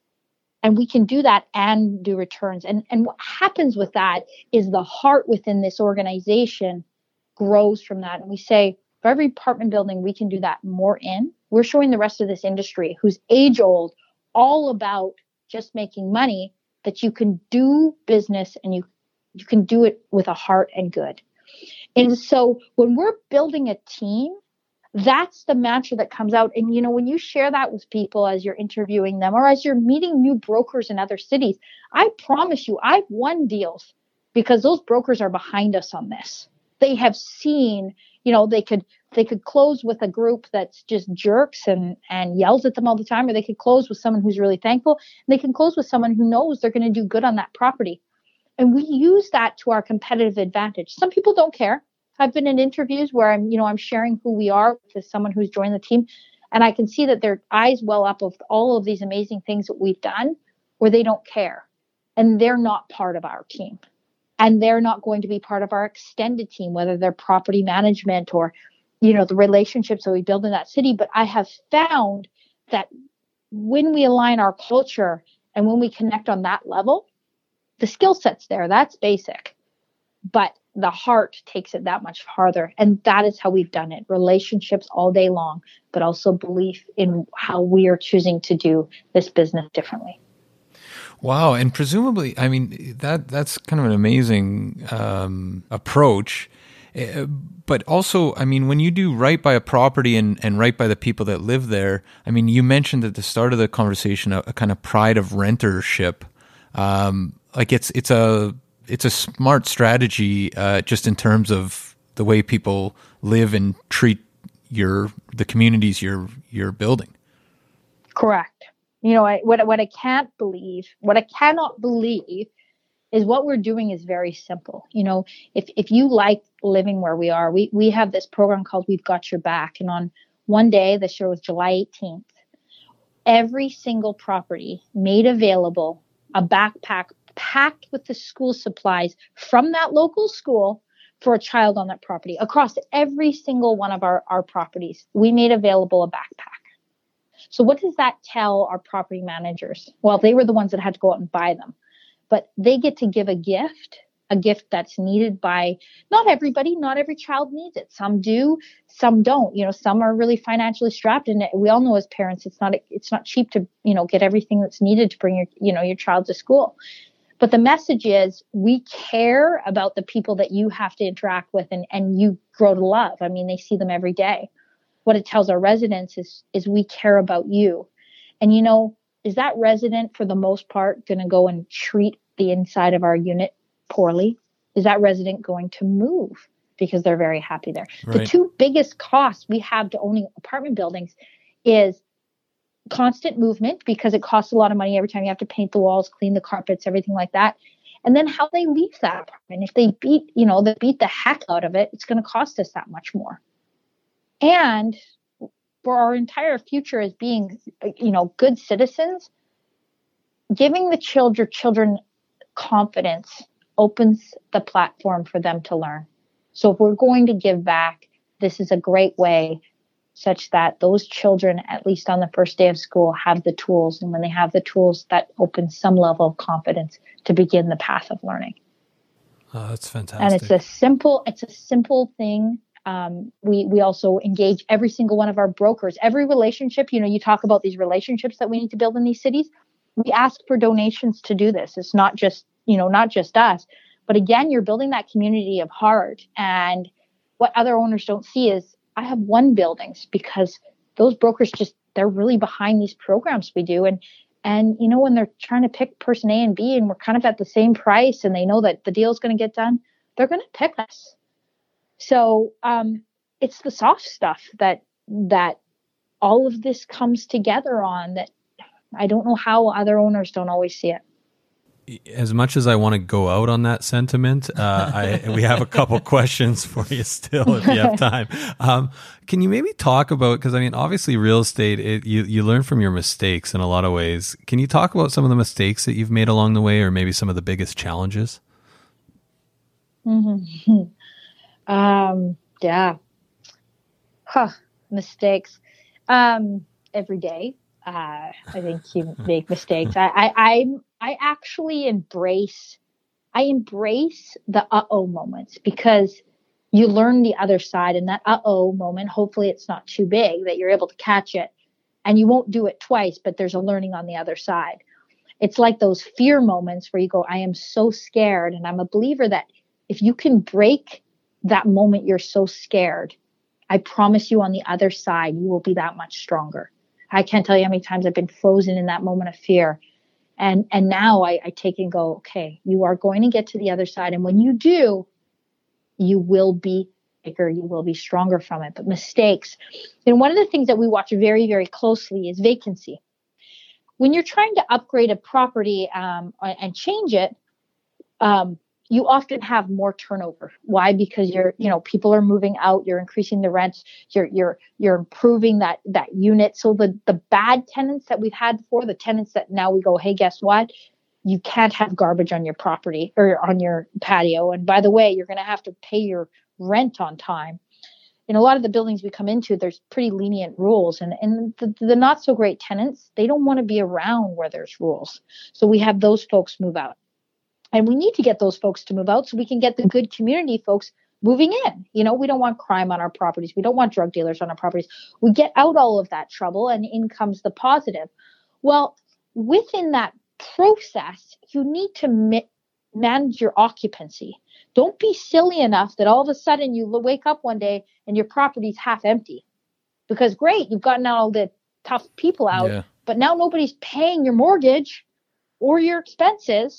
And we can do that and do returns. And, and what happens with that is the heart within this organization grows from that. And we say, for every apartment building we can do that more in, we're showing the rest of this industry who's age old, all about just making money, that you can do business and you you can do it with a heart and good. And so when we're building a team, that's the mantra that comes out. And, you know, when you share that with people as you're interviewing them or as you're meeting new brokers in other cities, I promise you, I've won deals because those brokers are behind us on this. They have seen, you know, they could they could close with a group that's just jerks and, and yells at them all the time, or they could close with someone who's really thankful. And they can close with someone who knows they're going to do good on that property. And we use that to our competitive advantage. Some people don't care. I've been in interviews where I'm, you know, I'm sharing who we are with someone who's joined the team, and I can see that their eyes well up of all of these amazing things that we've done, where they don't care, and they're not part of our team, and they're not going to be part of our extended team, whether they're property management or, you know, the relationships that we build in that city. But I have found that when we align our culture and when we connect on that level, the skill set's there. That's basic, but the heart takes it that much farther. And that is how we've done it. Relationships all day long, but also belief in how we are choosing to do this business differently. Wow. And presumably, I mean, that that's kind of an amazing um, approach. Uh, but also, I mean, when you do right by a property and, and right by the people that live there, I mean, you mentioned at the start of the conversation a, a kind of pride of rentership. Um, like it's it's a it's a smart strategy, uh, just in terms of the way people live and treat your the communities you're you're building. Correct. You know, I, what what I can't believe, what I cannot believe, is what we're doing is very simple. You know, if if you like living where we are, we we have this program called We've Got Your Back, and on one day, this year was July eighteenth, every single property made available a backpack packed with the school supplies from that local school for a child on that property. Across every single one of our, our properties, we made available a backpack. So what does that tell our property managers? Well, they were the ones that had to go out and buy them, but they get to give a gift, a gift that's needed by not everybody. Not every child needs it. Some do, some don't. You know, some are really financially strapped, and we all know as parents, it's not it's not cheap to, you know, get everything that's needed to bring your, you know, your child to school. But the message is we care about the people that you have to interact with and, and you grow to love. I mean, they see them every day. What it tells our residents is, is we care about you. And, you know, is that resident for the most part going to go and treat the inside of our unit poorly? Is that resident going to move because they're very happy there? Right. The two biggest costs we have to owning apartment buildings is constant movement, because it costs a lot of money every time you have to paint the walls, clean the carpets, everything like that. And then how they leave that apartment. If they beat, you know, they beat the heck out of it, it's going to cost us that much more. And for our entire future as being, you know, good citizens, giving the children children confidence opens the platform for them to learn. So if we're going to give back, this is a great way such that those children, at least on the first day of school, have the tools. And when they have the tools, that opens some level of confidence to begin the path of learning. Oh, that's fantastic. And it's a simple, it's a simple thing. Um, we, we also engage every single one of our brokers, every relationship. You know, you talk about these relationships that we need to build in these cities. We ask for donations to do this. It's not just, you know, not just us, but again, you're building that community of heart. And what other owners don't see is, I have won buildings because those brokers just, they're really behind these programs we do. And, and, you know, when they're trying to pick person A and B and we're kind of at the same price and they know that the deal is going to get done, they're going to pick us. So, um, it's the soft stuff that, that all of this comes together on, that I don't know how other owners don't always see it. As much as I want to go out on that sentiment, uh, I, we have a couple questions for you still, if you have time. Um, can you maybe talk about, because I mean, obviously real estate, it, you, you learn from your mistakes in a lot of ways. Can you talk about some of the mistakes that you've made along the way, or maybe some of the biggest challenges? Mm-hmm. Um, yeah. Huh. Mistakes. Um, every day. Uh, I think you make mistakes. I, I, I, I actually embrace, I embrace the uh-oh moments, because you learn the other side, and that uh-oh moment, hopefully it's not too big that you're able to catch it and you won't do it twice, but there's a learning on the other side. It's like those fear moments where you go, I am so scared. And I'm a believer that if you can break that moment, you're so scared, I promise you on the other side, you will be that much stronger. I can't tell you how many times I've been frozen in that moment of fear. And and now I, I take and go, okay, you are going to get to the other side. And when you do, you will be bigger, you will be stronger from it. But mistakes. And one of the things that we watch very, very closely is vacancy. When you're trying to upgrade a property um, and change it, um, you often have more turnover. Why? Because you're, you know, people are moving out, you're increasing the rents, you're, you're, you're improving that, that unit. So the, the bad tenants that we've had before, the tenants that now we go, hey, guess what? You can't have garbage on your property or on your patio. And by the way, you're going to have to pay your rent on time. In a lot of the buildings we come into, there's pretty lenient rules, and, and the, the not so great tenants, they don't want to be around where there's rules. So we have those folks move out. And we need to get those folks to move out so we can get the good community folks moving in. You know, we don't want crime on our properties. We don't want drug dealers on our properties. We get out all of that trouble, and in comes the positive. Well, within that process, you need to ma- manage your occupancy. Don't be silly enough that all of a sudden you wake up one day and your property's half empty. Because great, you've gotten all the tough people out, yeah. But now nobody's paying your mortgage or your expenses.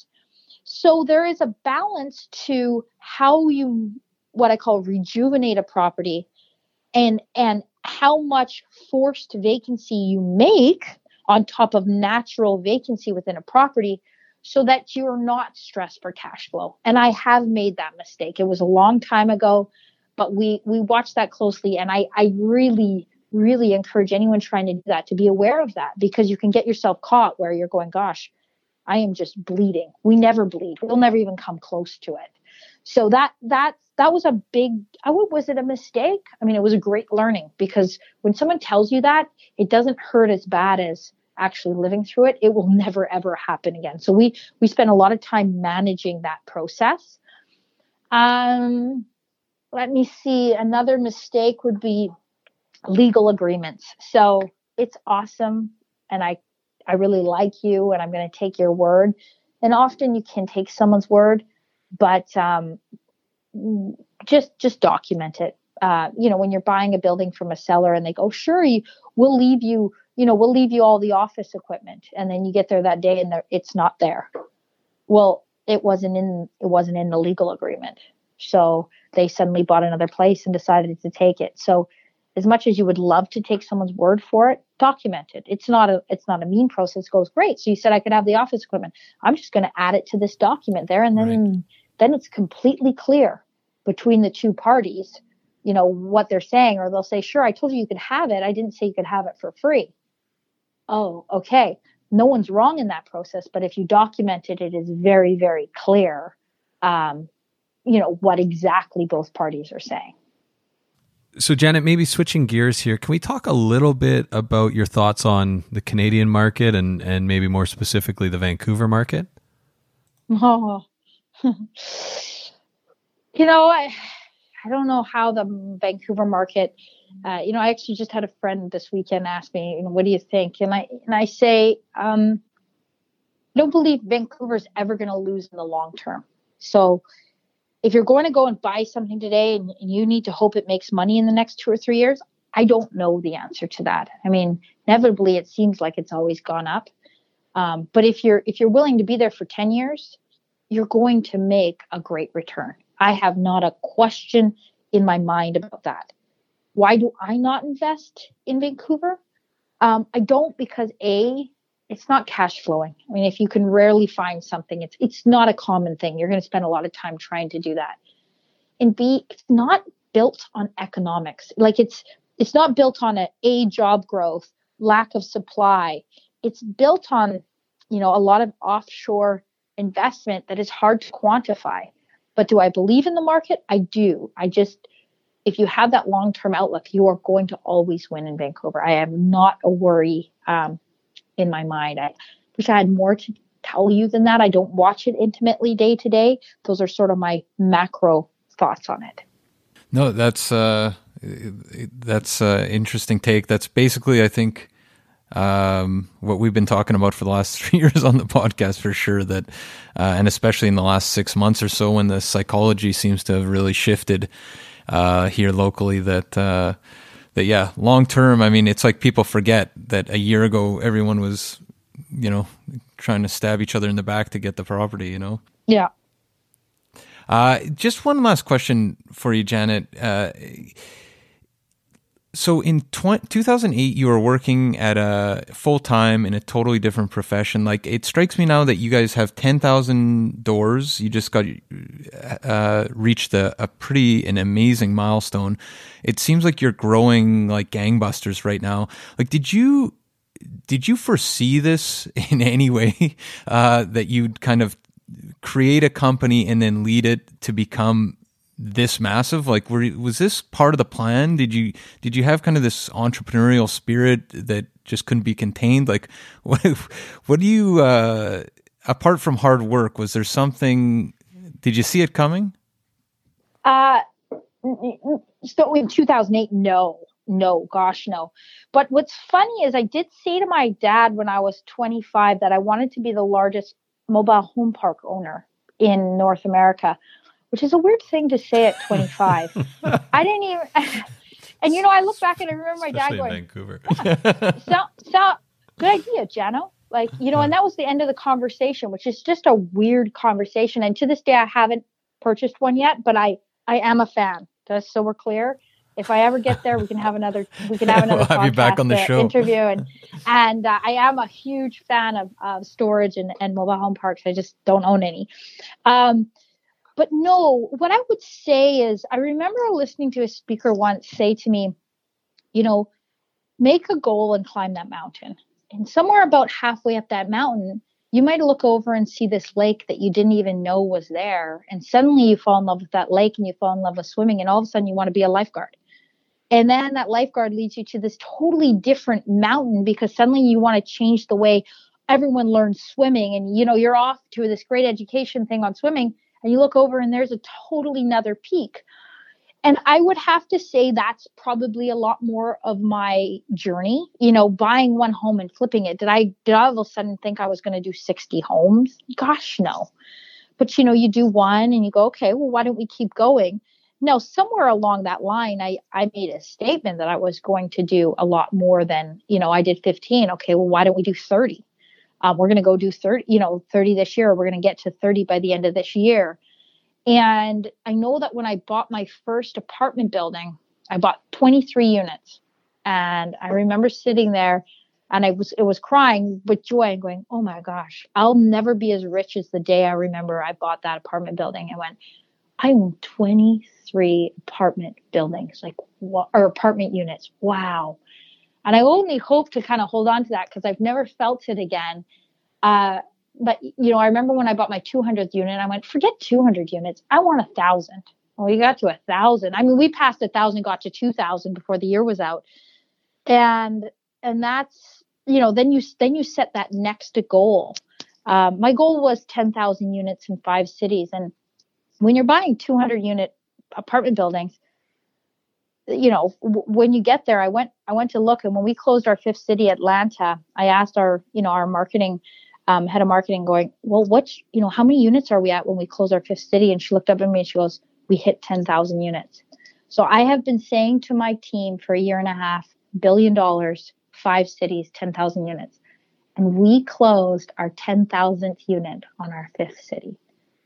So there is a balance to how you, what I call rejuvenate a property, and, and how much forced vacancy you make on top of natural vacancy within a property, so that you're not stressed for cash flow. And I have made that mistake. It was a long time ago, but we, we watched that closely. And I, I really, really encourage anyone trying to do that to be aware of that, because you can get yourself caught where you're going, gosh, I am just bleeding. We never bleed. We'll never even come close to it. So that, that, that was a big, I would, was it a mistake? I mean, it was a great learning, because when someone tells you that, it doesn't hurt as bad as actually living through it. It will never, ever happen again. So we, we spend a lot of time managing that process. Um, let me see. Another mistake would be legal agreements. So it's awesome. And I, I really like you, and I'm going to take your word. And often you can take someone's word, but um, just just document it. Uh, you know, when you're buying a building from a seller and they go, sure, you, we'll leave you, you know, we'll leave you all the office equipment. And then you get there that day and it's not there. Well, it wasn't in, it wasn't in the legal agreement. So they suddenly bought another place and decided to take it. So as much as you would love to take someone's word for it, document it. It's not a, it's not a mean process. It goes, great. So you said I could have the office equipment. I'm just going to add it to this document there. And then, right. then it's completely clear between the two parties, you know, what they're saying, or they'll say, sure, I told you you could have it. I didn't say you could have it for free. Oh, okay. No one's wrong in that process. But if you document it, it is very, very clear, um, you know, what exactly both parties are saying. So Janet, maybe switching gears here, can we talk a little bit about your thoughts on the Canadian market and, and maybe more specifically the Vancouver market? Oh, you know, I, I don't know how the Vancouver market, uh, you know, I actually just had a friend this weekend ask me, you know, what do you think? And I, and I say, um, I don't believe Vancouver's ever going to lose in the long term. So if you're going to go and buy something today and you need to hope it makes money in the next two or three years, I don't know the answer to that. I mean, inevitably, it seems like it's always gone up. Um, but if you're if you're willing to be there for ten years, you're going to make a great return. I have not a question in my mind about that. Why do I not invest in Vancouver? Um, I don't because A, it's not cash flowing. I mean, if you can rarely find something, it's it's not a common thing. You're going to spend a lot of time trying to do that. And B, it's not built on economics. Like it's it's not built on a, a job growth, lack of supply. It's built on, you know, a lot of offshore investment that is hard to quantify. But do I believe in the market? I do. I just, if you have that long-term outlook, you are going to always win in Vancouver. I have not a worry um, in my mind. I wish I had more to tell you than that. I don't watch it intimately day to day. Those are sort of my macro thoughts on it. No, that's uh, that's uh, interesting take. That's basically, I think, um, what we've been talking about for the last three years on the podcast for sure. That, uh, and especially in the last six months or so, when the psychology seems to have really shifted uh, here locally. That. Uh, That yeah, long term. I mean, it's like people forget that a year ago everyone was, you know, trying to stab each other in the back to get the property. You know. Yeah. Uh, just one last question for you, Janet. Uh, so in two thousand eight, you were working at a full time in a totally different profession. Like, it strikes me now that you guys have ten thousand doors. You just got uh, reached a, a pretty an amazing milestone. It seems like you're growing like gangbusters right now. Like, did you did you foresee this in any way, uh, that you'd kind of create a company and then lead it to become this massive? Like, were, was this part of the plan? Did you did you have kind of this entrepreneurial spirit that just couldn't be contained? Like, what what do you uh, apart from hard work, was there something? Did you see it coming? Uh so in two thousand eight, no, no, gosh, no. But what's funny is I did say to my dad when I was twenty-five that I wanted to be the largest mobile home park owner in North America, which is a weird thing to say at twenty-five. I didn't even, and you know, I look back and I remember my Especially dad going, in Vancouver. yeah, so, so, good idea, Jano. Like, you know, and that was the end of the conversation, which is just a weird conversation. And to this day, I haven't purchased one yet, but I, I am a fan. Just so we're clear. If I ever get there, we can have another. We can have another we'll have you back on the uh, show. interview, and and uh, I am a huge fan of, of storage and, and mobile home parks. I just don't own any. Um, but no, what I would say is, I remember listening to a speaker once say to me, you know, make a goal and climb that mountain. And somewhere about halfway up that mountain, you might look over and see this lake that you didn't even know was there. And suddenly you fall in love with that lake and you fall in love with swimming. And all of a sudden you want to be a lifeguard. And then that lifeguard leads you to this totally different mountain because suddenly you want to change the way everyone learns swimming. And, you know, you're off to this great education thing on swimming and you look over and there's a totally another peak. And I would have to say that's probably a lot more of my journey. You know, buying one home and flipping it. Did I did I all of a sudden think I was going to do sixty homes? Gosh, no. But you know, you do one and you go, okay, well, why don't we keep going? No, somewhere along that line, I I made a statement that I was going to do a lot more than, you know, I did fifteen. Okay, well, why don't we do thirty? Um, we're going to go do thirty, you know, thirty this year. We're going to get to thirty by the end of this year. And I know that when I bought my first apartment building, I bought twenty-three units. And I remember sitting there and I was, it was crying with joy and going, oh my gosh, I'll never be as rich as the day I remember I bought that apartment building. And went, I own twenty-three apartment buildings, like, or apartment units. Wow. And I only hope to kind of hold on to that because I've never felt it again. Uh, But, you know, I remember when I bought my two hundredth unit, I went, forget two hundred units. I want a thousand. Well, we got to a thousand. I mean, we passed a thousand, got to two thousand before the year was out. And, and that's, you know, then you, then you set that next goal. Um, my goal was ten thousand units in five cities. And when you're buying two hundred unit apartment buildings, you know, w- when you get there, I went, I went to look, and when we closed our fifth city, Atlanta, I asked our, you know, our marketing Um, head of marketing going, well, what's, you know, how many units are we at when we close our fifth city? And she looked up at me and she goes, we hit ten thousand units. So I have been saying to my team for a year and a half, billion dollars, five cities, ten thousand units. And we closed our ten thousandth unit on our fifth city.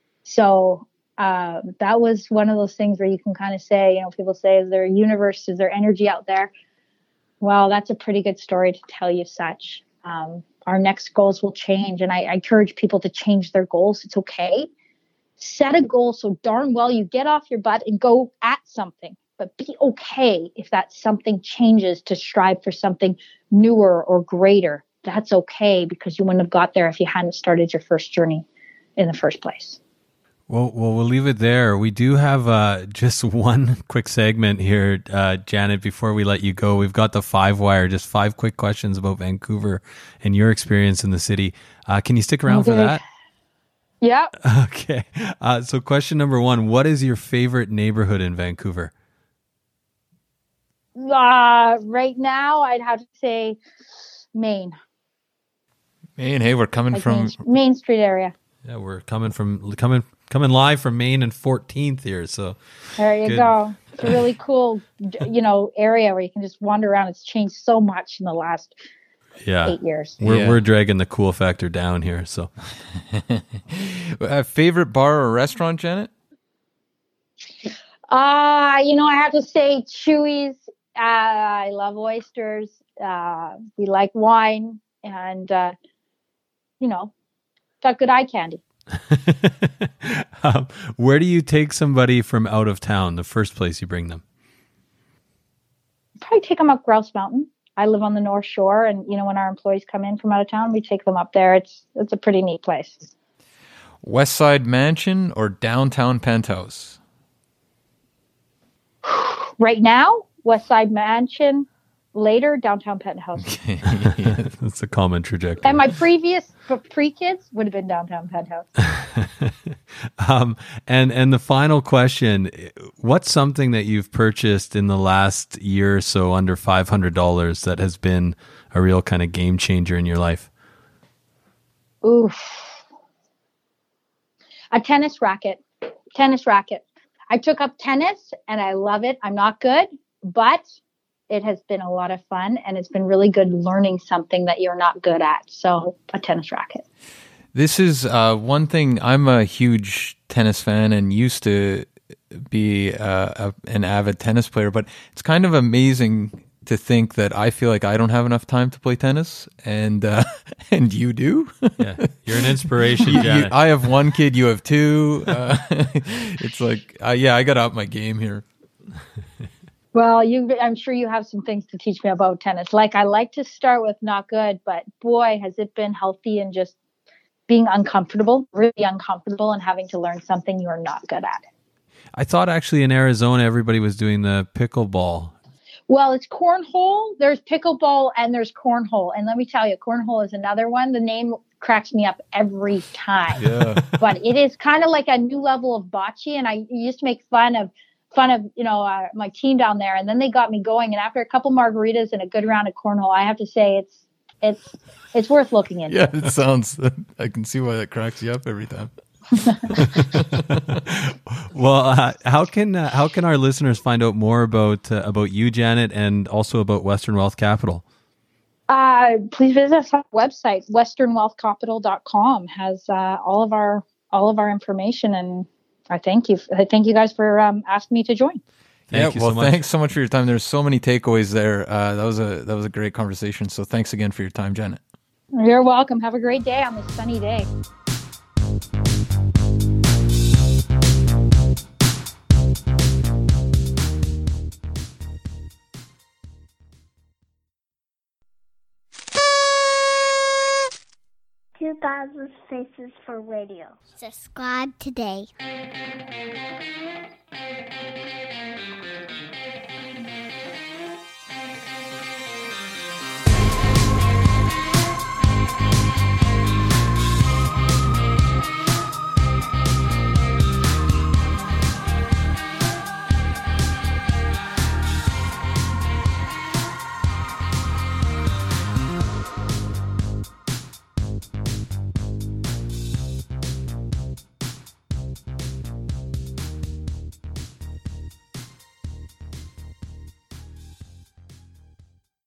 So uh, that was one of those things where you can kind of say, you know, people say, is there a universe? Is there energy out there? Well, that's a pretty good story to tell you such. Um, our next goals will change. And I, I encourage people to change their goals. It's okay. Set a goal so darn well you get off your butt and go at something, but be okay if that something changes to strive for something newer or greater. That's okay, because you wouldn't have got there if you hadn't started your first journey in the first place. Well, well, we'll leave it there. We do have uh, just one quick segment here, uh, Janet, before we let you go. We've got the five wire, just five quick questions about Vancouver and your experience in the city. Uh, can you stick around Okay. for that? Yeah. Okay. Uh, so question number one, what is your favorite neighborhood in Vancouver? Uh, right now, I'd have to say Maine. Maine, hey, we're coming Like from Main, Main Street area. Yeah, we're coming from coming coming live from Maine and fourteenth here. So There you Good. go. It's a really cool, you know, area where you can just wander around. It's changed so much in the last yeah, eight years. we're Yeah. we're dragging the cool factor down here. So uh, favorite bar or restaurant, Janet? Uh, you know, I have to say Chewy's. Uh, I love oysters. Uh, we like wine, and uh, you know, got good eye candy. um, where do you take somebody from out of town? The first place you bring them? Probably take them up Grouse Mountain. I live on the North Shore, and you know, when our employees come in from out of town, we take them up there. It's it's a pretty neat place. West Side Mansion or downtown penthouse? Right now, West Side Mansion. Later, downtown penthouse. Yeah. That's a common trajectory. And my previous pre-kids would have been downtown penthouse. um, and and the final question: what's something that you've purchased in the last year or so under five hundred dollars that has been a real kind of game changer in your life? Oof. A tennis racket. Tennis racket. I took up tennis and I love it. I'm not good, but it has been a lot of fun, and it's been really good learning something that you're not good at. So a tennis racket. This is uh, one thing. I'm a huge tennis fan and used to be uh, a, an avid tennis player, but it's kind of amazing to think that I feel like I don't have enough time to play tennis, and uh, and you do. Yeah, you're an inspiration, You- Janet. I have one kid, you have two. Uh, it's like, uh, yeah, I got to up my game here. Well, you, I'm sure you have some things to teach me about tennis. Like, I like to start with not good, but boy, has it been healthy and just being uncomfortable, really uncomfortable, and having to learn something you're not good at. I thought actually in Arizona everybody was doing the pickleball. Well, it's cornhole. There's pickleball and there's cornhole. And let me tell you, cornhole is another one. The name cracks me up every time. Yeah. But it is kind of like a new level of bocce. And I used to make fun of fun of, you know, uh, my team down there. And then they got me going. And after a couple margaritas and a good round of cornhole, I have to say it's, it's, it's worth looking into. Yeah, it sounds, I can see why that cracks you up every time. Well, uh, how can uh, how can our listeners find out more about uh, about you, Janet, and also about Western Wealth Capital? Uh, please visit us on our website. western wealth capital dot com has uh, all of our all of our information, and I thank you. I thank you guys for um, asking me to join. Thank yeah, you well, so much. thanks so much for your time. There's so many takeaways there. Uh, that was a that was a great conversation. So thanks again for your time, Janet. You're welcome. Have a great day on this sunny day. two thousand Faces for Radio. Subscribe today.